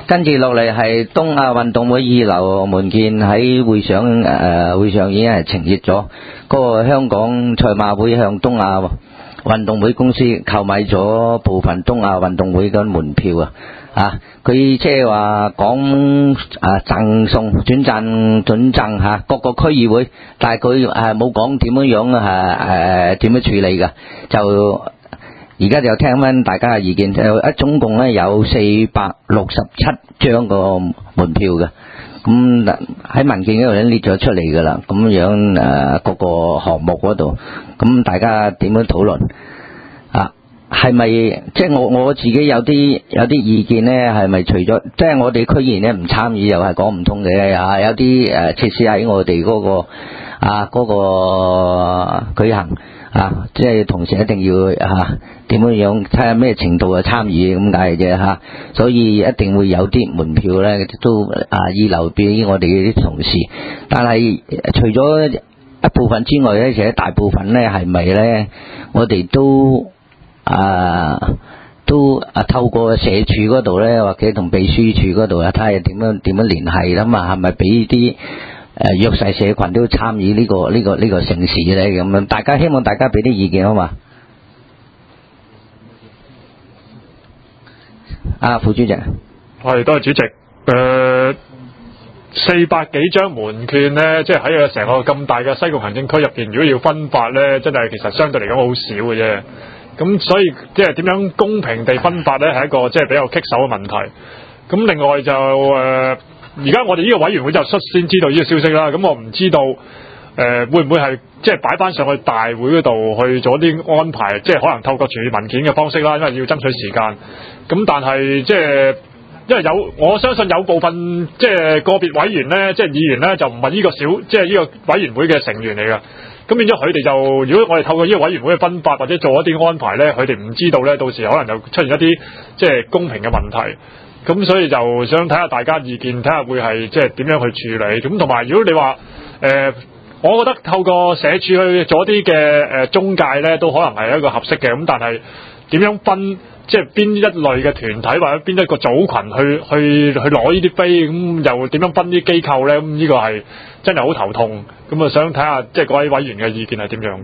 跟住落嚟係東亞運動會2樓門券喺會上已經係呈現咗，嗰個香港賽馬會向東亞運動會公司購買咗部分東亞運動會嘅門票啊！佢即係話講贈送轉贈嚇各個區議會，但係佢冇講點樣點樣處理㗎，就而家就聽翻大家嘅意見，總共咧有467張個門票嘅，咁喺文件嗰度咧列咗出嚟㗎啦，咁樣各個項目嗰度，咁大家點樣討論啊？係咪即係我自己有啲意見咧？係咪除咗即係我哋區議員咧唔參與又係講唔通嘅啊？有啲設施喺我哋嗰個舉行啊，即係同時一定要點樣睇下咩程度嘅參與咁解嘅啫，所以一定會有啲門票咧都預留俾我哋啲同事，但係除咗一部分之外咧，其實大部分咧係咪咧我哋都透過社署嗰度咧，或者同秘書處嗰度睇下點樣聯繫啦嘛，係咪俾啲弱勢社群都參與呢個盛事咧？咁樣希望大家俾啲意見好嘛？副主席， 係多謝主席。400幾張門券咧，即係喺成個咁大嘅西貢行政區入邊，如果要分發咧，真係其實相對嚟講好少嘅啫。咁所以即係點樣公平地分發咧，係一個即係比較棘手嘅問題。咁另外就而家我哋呢個委員會就率先知道呢個消息啦。咁我唔知道會唔會係即係擺翻上去大會嗰度去做啲安排，即係可能透過傳閱文件嘅方式啦，因為要爭取時間。咁但係即係因為我相信有部分即係個別委員咧，即係議員咧，就唔係呢個即係呢個委員會嘅成員嚟㗎。咁變咗佢哋就，如果我哋透過呢個委員會嘅分發或者做一啲安排咧，佢哋唔知道咧，到時可能就出現一啲即係公平嘅問題。咁所以就想睇下大家意見，睇下會係即係點樣去處理。咁同埋如果你話我覺得透過社署去做一啲嘅中介咧，都可能係一個合適嘅。咁但係點樣分？即係邊一類嘅團體或者邊一個組群去攞呢啲飛，咁又點樣分啲機構咧？咁呢個係真係好頭痛。咁想睇下即係各位委員嘅意見係點樣。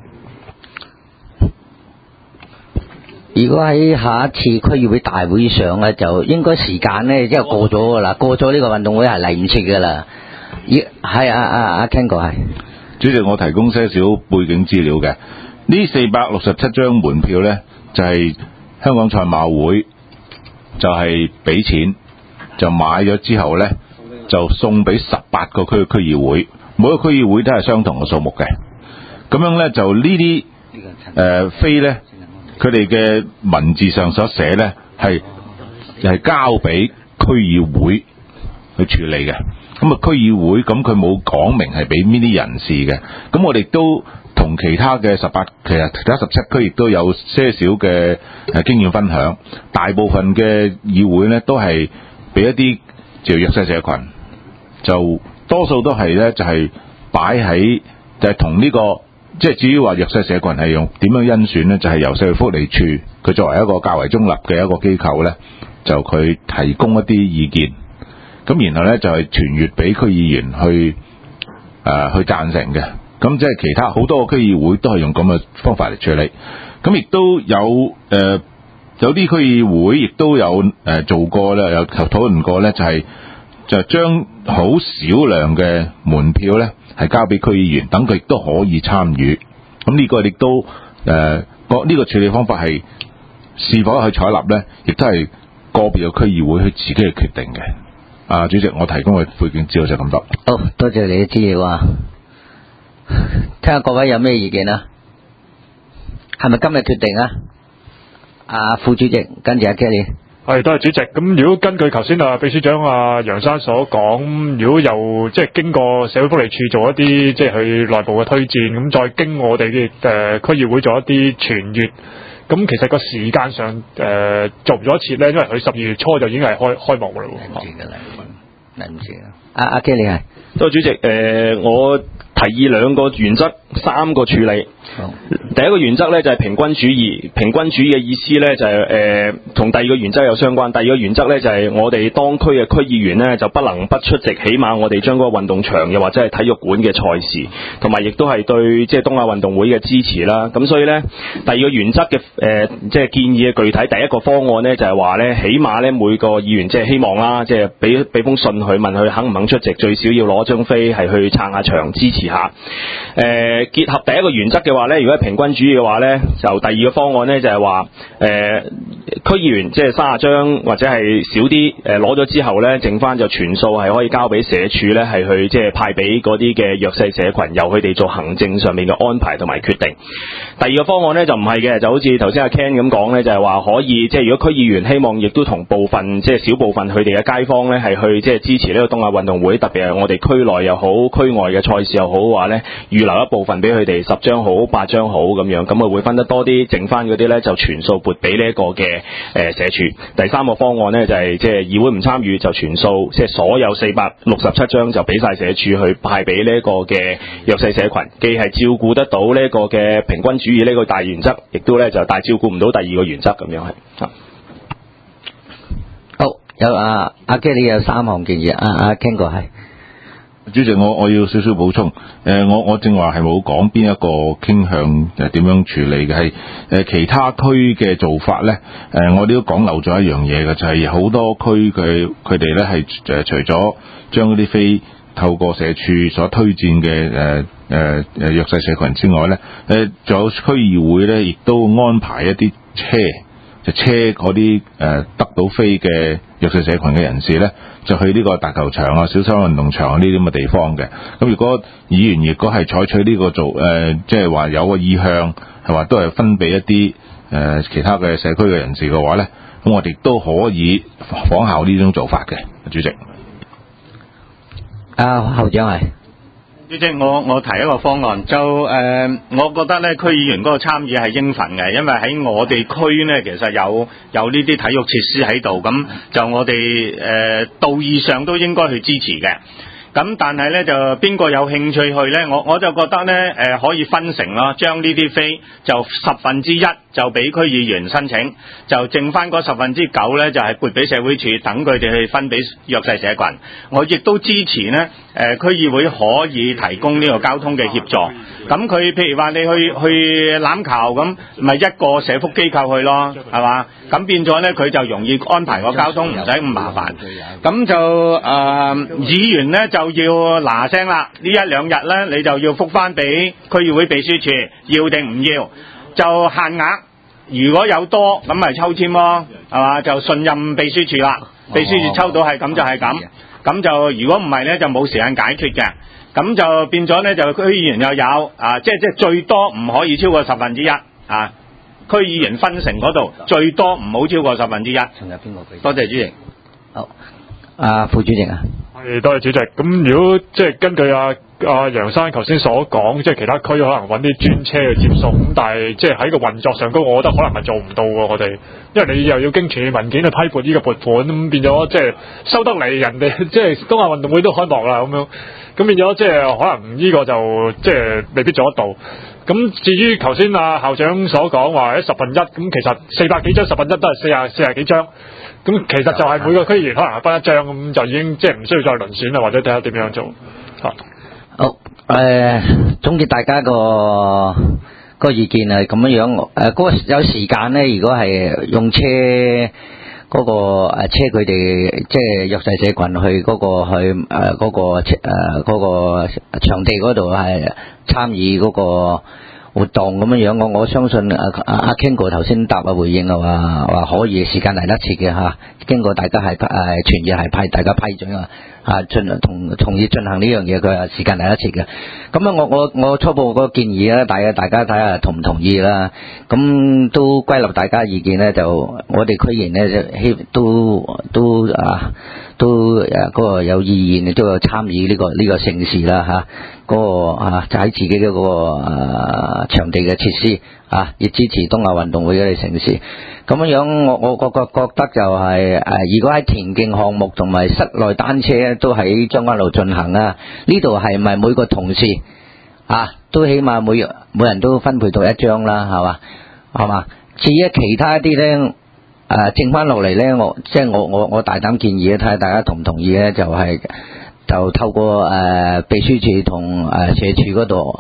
如果喺下一次區議會大會上咧，就應該時間咧即係過咗㗎啦，過咗呢個運動會係嚟唔切㗎啦。係阿 Ken 哥係主席，我提供些少背景資料嘅。呢467張門票咧，就係香港賽馬會就係俾錢就買咗之後呢，就送俾18個區議會，每個區議會都係相同嘅數目嘅。咁樣呢，就呢啲飛呢，佢哋嘅文字上所寫呢，係交俾區議會去處理嘅。咁區議會咁佢冇講明係俾邊啲人士嘅。咁我哋都同其他嘅其他17區亦都有些少嘅經驗分享。大部分嘅議會呢都係俾一啲就弱勢社群，就多數都係呢就係擺喺就係同呢個即係至於話弱勢社群係用點樣甄選呢，就係由社會福利署佢作為一個較為中立嘅一個機構呢，就佢提供一啲意見，咁然後呢就係傳閱俾區議員去贊成嘅。咁即係其他好多個區議會都係用咁嘅方法嚟處理。咁亦都有有啲區議會亦都有做過咧，有討論過咧，就將好少量嘅門票咧係交俾區議員，等佢亦都可以參與。咁呢個亦都呢個處理方法係是否去採納咧，亦都係個別嘅區議會佢自己嘅決定嘅。主席，我提供嘅背景資料就咁多。 好，多謝你嘅資料啊！聽下各位有咩意見啊？係咪今日決定啊？副主席跟住阿 Kelly。 係，多謝主席。咁如果根據頭先秘書長楊生所講，如果又即係經過社會福利署做一啲即係佢內部嘅推薦，咁再經我哋嘅區議會做一啲傳閱，咁其實個時間上做唔咗一次咧，因為佢12月初就已經係開幕㗎啦喎。嚟唔切㗎啦，阿 Kelly係。 多謝主席。我提議兩個原則，三個處理。第一個原則咧就係平均主義，平均主義嘅意思咧就係同第二個原則有相關。第二個原則咧就係我哋當區嘅區議員咧就不能不出席，起碼我哋將嗰個運動場又或者係體育館嘅賽事，同埋亦都係對即係東亞運動會嘅支持啦。咁所以咧第二個原則嘅即係建議嘅具體第一個方案咧就係話咧，起碼咧每個議員即係希望啦，即係俾封信佢問佢肯唔肯出席，最少要攞張飛係去撐下場支持下。結合第一個原則嘅話咧，如果係平均主義嘅話咧，就第二個方案咧就係話區議員即係30張或者係少啲攞咗之後咧，剩翻就全數係可以交俾社署咧，係去即係派俾嗰啲嘅弱勢社群，由佢哋做行政上面嘅安排同埋決定。第二個方案咧就唔係嘅，就好似頭先阿 Ken 咁講咧，就係話可以即係如果區議員希望亦都同部分即係少部分佢哋嘅街坊咧係去即係支持呢個東亞運動會，特別係我哋區內又好區外嘅賽事又好嘅話咧，預留一部分俾佢哋10張好8張好咁樣，咁啊會分得多啲，剩翻嗰啲咧就全數撥俾呢一個嘅社署。第三個方案咧就係即係議會唔參與就全數即係所有467張就俾晒社署去派俾呢一個嘅弱勢社群，既係照顧得到呢一個嘅平均主義呢個大原則，亦都咧就但係照顧唔到第二個原則咁樣係。 好，有阿基你有3項建議，阿 Ken 哥係。 主席，我要少少補充。我正話係冇講邊一個傾向點樣處理嘅，係其他區嘅做法咧。我哋都講漏咗一樣嘢嘅，就係好多區佢哋咧係除咗將嗰啲飛透過社署所推薦嘅弱勢社群之外咧，仲有區議會咧，亦都安排一啲車嗰啲得到飛嘅弱勢社群嘅人士咧，就去呢個大球場啊、小洲運動場啊呢啲咁嘅地方嘅。咁如果議員如果係採取呢個做即係話有個意向係話都係分俾一啲其他嘅社區嘅人士嘅話咧，咁我哋都可以仿效呢種做法嘅。主席， 校長係。 主席，我提一個方案，就我覺得咧區議員嗰個參與係應份嘅，因為喺我哋區咧其實有呢啲體育設施喺度，咁就我哋道義上都應該去支持嘅。咁但係咧就邊個有興趣去咧？我就覺得咧可以分成咯，將呢啲飛就1/10就俾區議員申請，就剩翻嗰9%咧就係撥俾社會處，等佢哋去分俾弱勢社群。我亦都支持咧區議會可以提供呢個交通嘅協助。咁佢譬如話你去欖球咁，咪一個社福機構去咯，係嘛？咁變咗咧佢就容易安排個交通，唔使咁麻煩。咁就議員咧就要嗱聲啦，呢1-2日咧你就要覆翻俾區議會秘書處，要定唔要？就限額，如果有多咁咪抽籤咯，係嘛？就信任秘書處啦，秘書處抽到係咁就係咁，咁就如果唔係咧就冇時間解決嘅，咁就變咗咧就區議員又有即係最多唔可以超過1/10啊，區議員分成嗰度最多唔好超過1/10。 仲有邊個？ 多謝主席。 好，副主席啊。 係，多謝主席。咁如果即係根據楊生頭先所講，即係其他區可能揾啲專車去接送，咁但係即係喺個運作上高，我覺得可能係做唔到喎。我哋因為你又要經傳文件去批撥呢個撥款，咁變咗即係收得嚟人哋即係東亞運動會都開幕啦，咁樣咁變咗即係可能呢個就即係未必做得到。咁至於頭先校長所講話1/10，咁其實400幾張1/10都係40幾張。咁其實就係每個區議員可能係分1張，咁就已經即係唔需要再輪選啦，或者睇下點樣做。 好，總結大家個意見係咁樣。有時間咧，如果係用車嗰個車佢哋即係弱勢社群去嗰個場地嗰度係參與嗰個活動咁樣，我相信阿 Ken 哥頭先答回應話可以，時間嚟得切嘅嚇。經過大家係全意係派大家批准同意進行呢樣嘢，佢話時間嚟得切嘅。咁我初步個建議咧，大家睇下同唔同意啦。咁都歸納大家意見咧，就我哋區議員咧就都嗰個有意願都有參與呢個盛事啦嚇。嗰個就喺自己嗰個場地嘅設施要支持東亞運動會嘅盛事。咁樣我覺得就係如果喺田徑項目同埋室內單車都喺將軍路進行啊，呢度係咪每個同事都起碼每人都分配到一張啦，係嘛？至於其他一啲咧，剩翻落嚟咧，我大膽建議睇下大家同唔同意咧，就透過秘書處同社署嗰度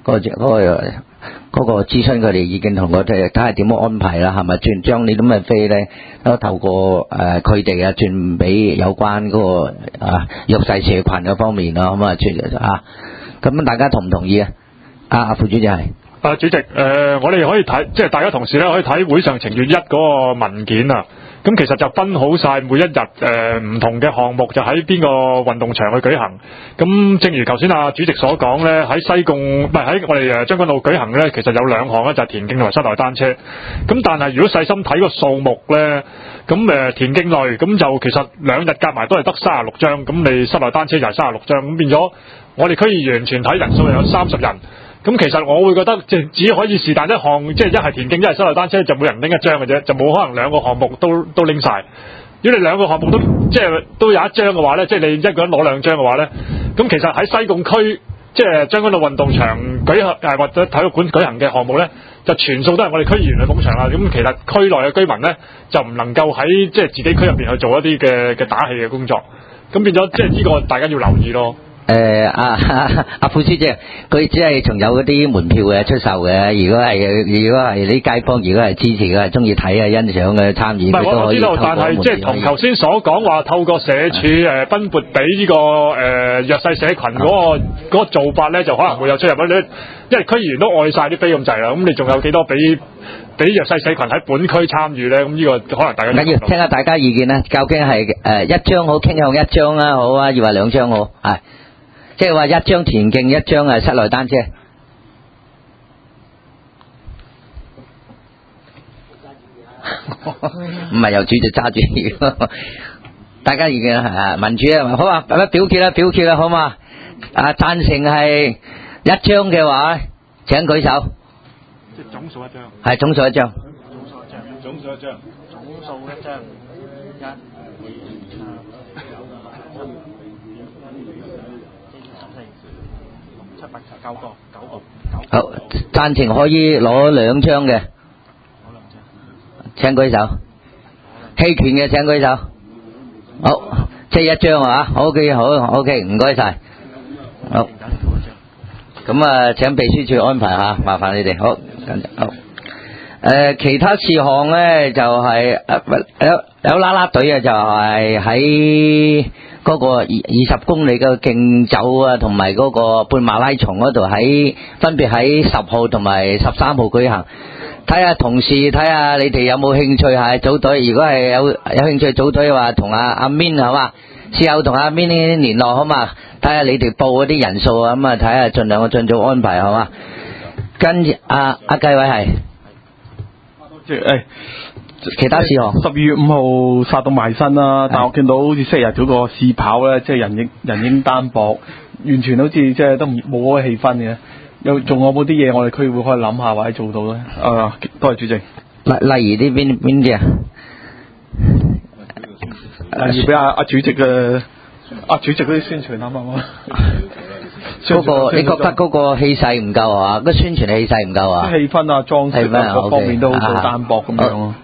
嗰個諮詢佢哋意見，同我哋睇下點樣安排啦，係咪轉將你咁嘅飛咧都透過佢哋轉俾有關嗰個弱勢社群嘅方面咯，咁咁大家同唔同意啊？副主席係。 主席，我哋可以睇，即係大家同事咧可以睇會上情願一嗰個文件啊。咁其實就分好晒每一日唔同嘅項目，就喺邊個運動場去舉行。咁正如頭先主席所講咧，喺西貢唔係喺我哋將軍澳舉行咧，其實有兩項咧，就係田徑同埋室內單車。咁但係如果細心睇個數目咧，咁田徑類咁就其實兩日夾埋都係得36張，咁你室內單車就係36張，咁變咗我哋區議員全體人數有30人。咁其實我會覺得只可以是但一項，即係一係田徑一係室內單車，就每人拎一張嘅啫，就冇可能兩個項目都拎晒。如果你兩個項目都有一張嘅話咧，即係你一個人攞兩張嘅話咧，咁其實喺西貢區即係將軍澳運動場舉行或者體育館舉行嘅項目咧，就全數都係我哋區議員去捧場啦。咁其實區內嘅居民咧就唔能夠喺即係自己區入邊去做一啲嘅打氣嘅工作，咁變咗即係呢個大家要留意咯。 副書記，佢只係仲有嗰啲門票嘅出售嘅。如果係啲街坊，如果係支持嘅，係中意睇欣賞嘅參與，佢都可以透過門票。但係即係同頭先所講話，透過社署分撥俾呢個弱勢社群嗰個做法咧，就可能會有出入。因為區議員都愛晒啲飛咁滯啦，咁你仲有幾多俾弱勢社群喺本區參與咧？咁呢個可能大家緊要聽下大家意見啦。究竟係一張好，傾向一張啦，好啊，要話兩張好，係。即係話一張田徑，一張室內單車。唔係由主席揸住，大家意見民主好啊，表決啦，好嘛？贊成係一張嘅話，請舉手。 即係總數一張。 係總數一張。好，贊成可以攞兩張嘅，請舉手。棄權嘅請舉手。好，即係一張OK， 好 OK， 唔該晒。好，咁請秘書處安排下，麻煩你哋。好，其他事項咧就係有啦啦隊就係喺嗰個20公里嘅競走同埋嗰個半馬拉松嗰度分別喺10號同埋13號舉行。睇下同事，睇下你哋有冇興趣係組隊。如果係有興趣組隊嘅話，同阿 Min 好嘛？事後同阿 Min 聯絡好嘛？睇下你哋報嗰啲人數咁睇下盡量盡早安排好嘛？跟住阿計委係。其他事項 12月5號殺到埋身啦，但我見到好似星期日嗰個試跑咧，即係人影單薄，完全好似即係都冇嗰個氣氛嘅。仲有冇啲嘢我哋區會可以諗下或者做到咧？多謝主席。例如啲邊啲啊？ 要俾阿主席嘅主席嗰啲宣傳啱唔啱？ 你覺得嗰個氣勢唔夠啊？個宣傳氣勢唔夠啊？ 氣氛裝飾各方面都好單薄咁樣咯。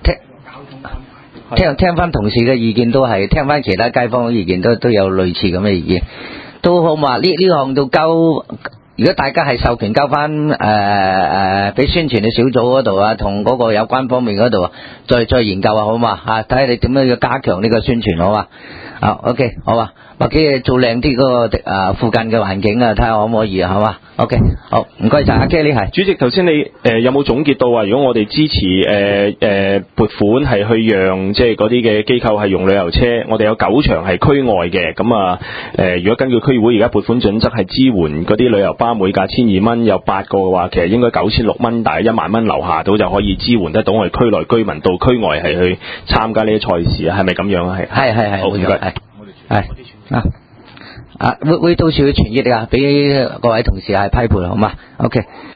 聽翻同事嘅意見都係，聽翻其他街坊嘅意見都有類似咁嘅意見，都好嘛？呢項到交，如果大家係授權交翻俾宣傳嘅小組嗰度同嗰個有關方面嗰度再研究好嘛？睇下你點樣要加強呢個宣傳好嘛？OK 好啊，或者做靚啲嗰個附近嘅環境睇下可唔可以好嘛？OK 好，唔該晒阿 Kelly 係。 主席頭先你有冇總結到話，如果我哋支持撥款係去讓即係嗰啲嘅機構係用旅遊車，我哋有9場係區外嘅，咁如果根據區議會而家撥款準則係支援嗰啲旅遊巴每架1200蚊，有8個嘅話，其實應該9600蚊，但係1萬蚊樓下到就可以支援得到我哋區內居民到區外係去參加呢啲賽事啊，係咪咁樣啊？ 係， 好唔該。 會到時會傳譯㗎，俾各位同事係批判好嘛 ？OK。